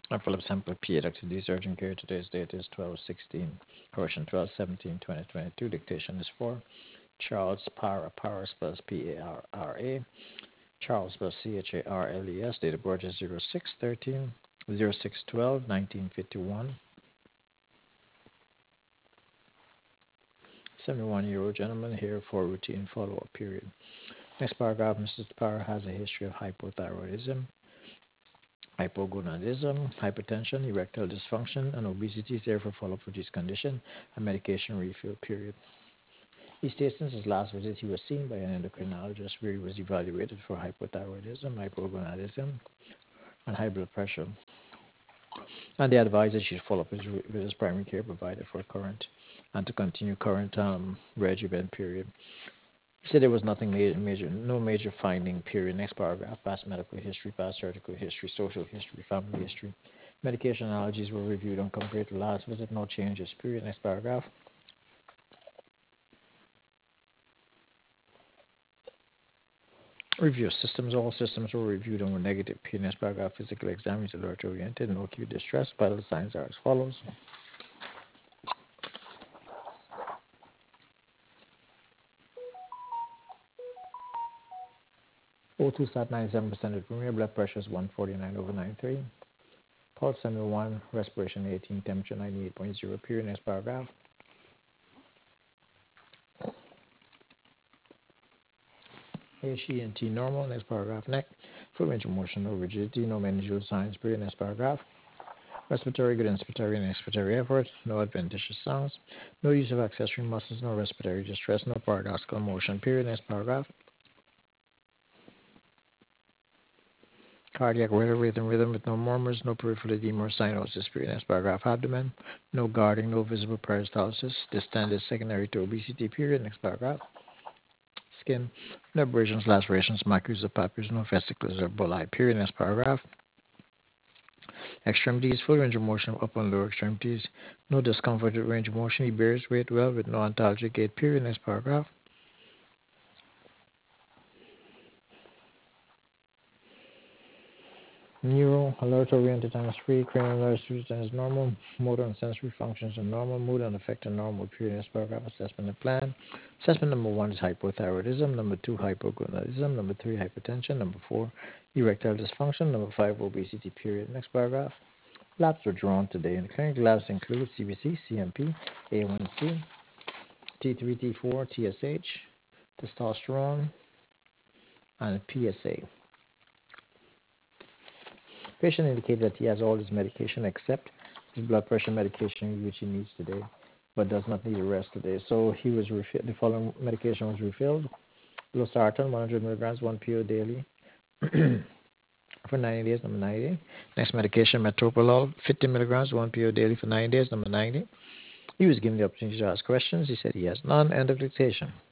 Philip Sample P. Dr. D's urgent care. Today's date is 12/16, correction 12/17/2022. Dictation is for Charles Parra. Parra spells P-A-R-R-A. Charles spells C-H-A-R-L-E-S. Date of birth is 06/13, 06/12, 1951. 71-year-old gentleman here for routine follow-up period. Next paragraph, Mrs. Parra has a history of hypothyroidism, hypogonadism, hypertension, erectile dysfunction, and obesity is therefore follow-up for this condition, a medication refill period. He states since his last visit he was seen by an endocrinologist where he was evaluated for hypothyroidism, hypogonadism, and high blood pressure. And they advised that he should follow up with his primary care provider for current and to continue current regimen period. He said there was nothing no major finding period. Next paragraph, past medical history, past surgical history, social history, family history. Medication allergies were reviewed and compared to last visit, no changes period. Next paragraph. Review systems. All systems were reviewed and were negative. Next paragraph. Physical exam is alert oriented. No acute distress. Vital signs are as follows. 0 sat 97% of premier. Blood pressure is 149/93. Pulse 71. Respiration 18. Temperature 98.0 period. Next paragraph. HENT normal. Next paragraph. Neck. Full range of motion. No rigidity. No meningeal signs period. Next paragraph. Respiratory good inspiratory and expiratory effort. No adventitious sounds. No use of accessory muscles. No respiratory distress. No paradoxical motion period. Next paragraph. Cardiac rhythm with no murmurs, no peripheral edema or cyanosis period. Next paragraph. Abdomen. No guarding, no visible peristalsis. Distended secondary to obesity period. Next paragraph. Skin. No abrasions, lacerations, macules or papules, no vesicles or bulli period. Next paragraph. Extremities, full range of motion of upper and lower extremities. No discomfort with range of motion. He bears weight well with no ontologic gait period. Next paragraph. Neural, alert oriented times free, cranial nerve system is normal, motor and sensory functions are normal, mood and affect are normal period. Next paragraph. Assessment and plan. Assessment number 1 is hypothyroidism, number 2 hypogonadism, number 3 hypertension, number 4 erectile dysfunction, number 5 obesity period. Next paragraph. Labs were drawn today, and the clinical labs include CBC, CMP, A1C, T3, T4, TSH, testosterone, and PSA. Patient indicated that he has all his medication except his blood pressure medication, which he needs today, but does not need the rest today. So he was the following medication was refilled: losartan, 100 milligrams, 1 PO daily for 90 days, number 90. Next medication, metoprolol, 50 milligrams, 1 PO daily for 90 days, number 90. He was given the opportunity to ask questions. He said he has none. End of dictation.